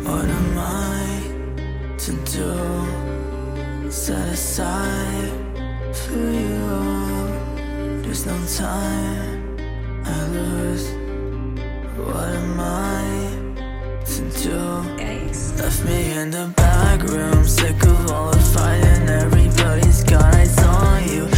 What am I to do? Set aside for you. There's no time I lose. What am I to do? Left me in the back room, sick of all the fighting. Everybody's got eyes on you.